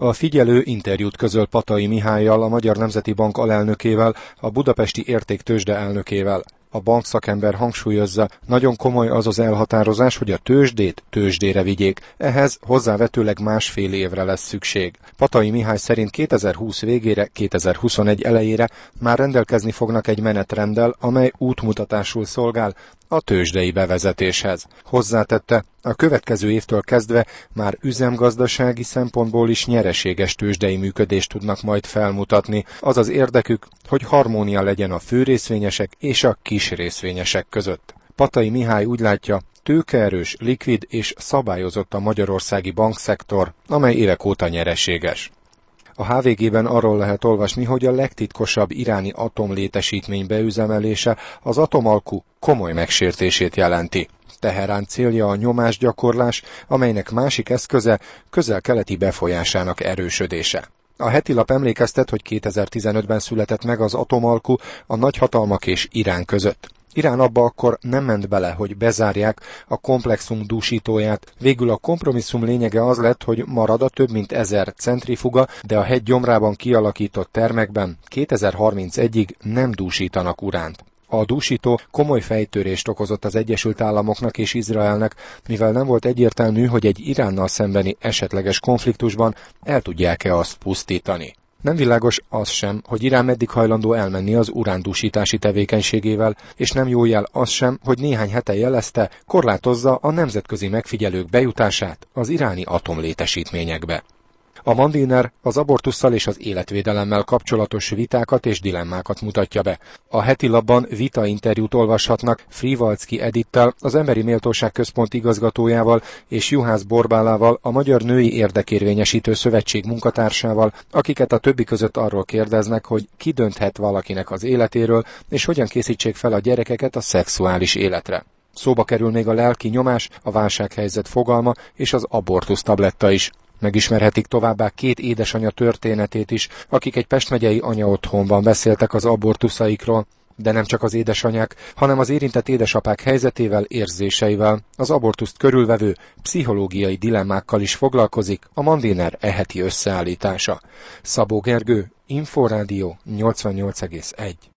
A Figyelő interjút közöl Patai Mihállyal, a Magyar Nemzeti Bank alelnökével, a Budapesti Értéktőzsde elnökével. A bankszakember hangsúlyozza, nagyon komoly az az elhatározás, hogy a tőzsdét tőzsdére vigyék. Ehhez hozzávetőleg másfél évre lesz szükség. Patai Mihály szerint 2020 végére, 2021 elejére már rendelkezni fognak egy menetrenddel, amely útmutatásul szolgál a tőzsdei bevezetéshez. Hozzátette, a következő évtől kezdve már üzemgazdasági szempontból is nyereséges tőzsdei működést tudnak majd felmutatni. Az az érdekük, hogy harmónia legyen a főrészvényesek és a kis részvényesek között. Patai Mihály úgy látja, tőkeerős, likvid és szabályozott a magyarországi bankszektor, amely évek óta nyereséges. A HVG-ben arról lehet olvasni, hogy a legtitkosabb iráni atomlétesítmény beüzemelése az atomalkú komoly megsértését jelenti. Teherán célja a nyomásgyakorlás, amelynek másik eszköze közel-keleti befolyásának erősödése. A heti lap emlékeztet, hogy 2015-ben született meg az atomalkú a nagyhatalmak és Irán között. Irán abba akkor nem ment bele, hogy bezárják a komplexum dúsítóját. Végül a kompromisszum lényege az lett, hogy marad a több mint 1000 centrifuga, de a hegy gyomrában kialakított termekben 2031-ig nem dúsítanak uránt. A dúsító komoly fejtörést okozott az Egyesült Államoknak és Izraelnek, mivel nem volt egyértelmű, hogy egy Iránnal szembeni esetleges konfliktusban el tudják-e azt pusztítani. Nem világos az sem, hogy Irán meddig hajlandó elmenni az urándúsítási tevékenységével, és nem jó jel az sem, hogy néhány hete jelezte, korlátozza a nemzetközi megfigyelők bejutását az iráni atomlétesítményekbe. A Mandiner az abortusszal és az életvédelemmel kapcsolatos vitákat és dilemmákat mutatja be. A heti lapban vitainterjút olvashatnak Frivalczky Edittel, az Emberi Méltóság Központ igazgatójával és Juhász Borbálával, a Magyar Női Érdekérvényesítő Szövetség munkatársával, akiket a többi között arról kérdeznek, hogy ki dönthet valakinek az életéről, és hogyan készítsék fel a gyerekeket a szexuális életre. Szóba kerül még a lelki nyomás, a válsághelyzet fogalma és az abortusz tabletta is. Megismerhetik továbbá két édesanya történetét is, akik egy Pest megyei anyaotthonban beszéltek az abortuszaikról. De nem csak az édesanyák, hanem az érintett édesapák helyzetével, érzéseivel, az abortuszt körülvevő pszichológiai dilemmákkal is foglalkozik a Mandiner heti összeállítása. Szabó Gergő, Inforádió 88,1.